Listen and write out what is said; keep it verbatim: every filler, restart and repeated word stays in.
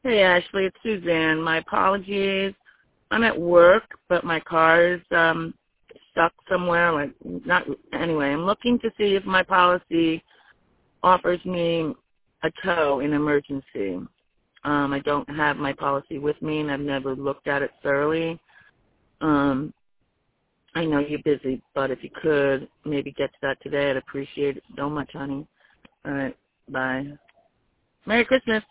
Hey, Ashley, it's Suzanne. My apologies. I'm at work, but my car is um, stuck somewhere. Like, not anyway. I'm looking to see if my policy offers me a tow in emergency. Um, I don't have my policy with me, and I've never looked at it thoroughly. Um, I know you're busy, but if you could maybe get to that today, I'd appreciate it so much, honey. All right, bye. Merry Christmas.